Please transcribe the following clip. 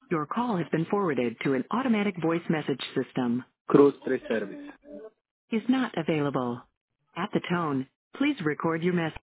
Your call has been forwarded to an automatic voice message system. Cruise 3 service. Is not available. At the tone, please record your message.